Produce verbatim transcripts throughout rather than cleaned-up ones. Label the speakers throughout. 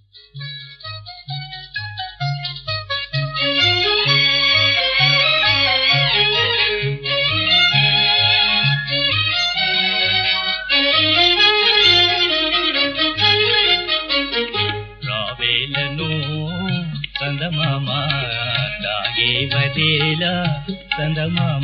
Speaker 1: చందమామ దాగే వదేలా చందమామ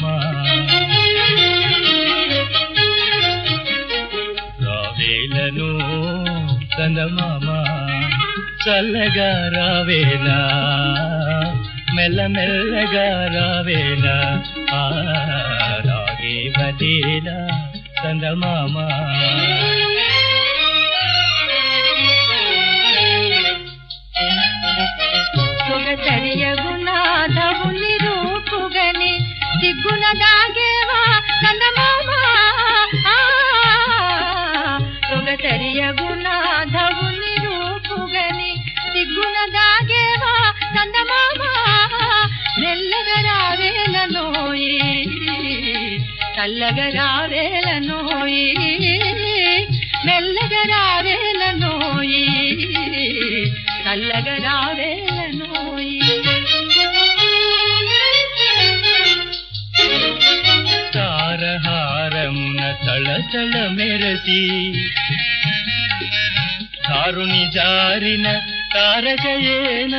Speaker 1: రావేలను చందమామ చల్లగా రావేలా మెల్లమెల్లగా రావేలా ఆ దాగే వదేలా చందమామ
Speaker 2: సరియగుణాధవుని రూపుగని సిగ్గున దాగేవా చందమామ సొగ సరియగుణాధవుని రూపుగని సిగ్గున దాగేవా చందమామ మెల్లగా రావేలనోయి చల్లగా రావేలనోయి మెల్లగా రావేలనోయి చల్లగా రావేలనోయి
Speaker 1: తారహారమున తళతళ మెరసి ధారుని జారిన తారకయేనా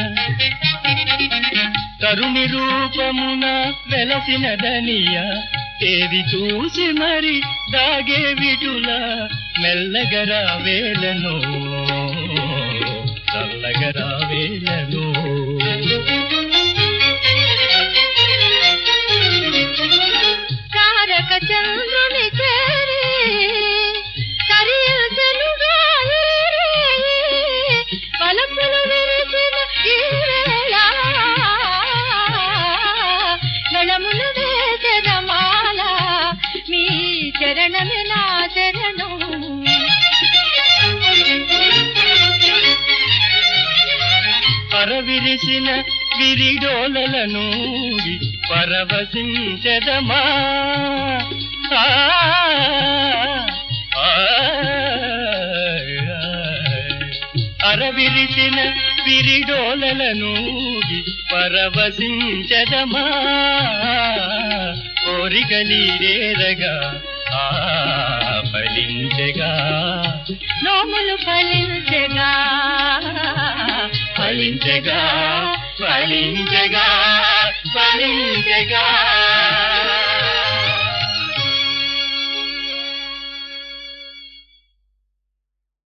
Speaker 1: తరుణి రూపమున వెలసిన దనియ తేది చూసి మరి దాగే విటుల మెల్లగా రావేలను చల్లగా రావేలను
Speaker 2: తారక చంద్రుని చేరి సరియలుగా పలపులు విరిసిన ఈ వేళ నడములు వేసరమాల మీ చరణమే నా చరణం
Speaker 1: పరవిరిసిన విరిడోలలను పరవశించదమా అరవిరిసిన విరిడోలలను పరవశించదమా కోరికలీరేరగా ఆ ఫలించగా
Speaker 2: నోములు ఫలించగా
Speaker 1: ఫలించగా ఫలించగా ఫలించగా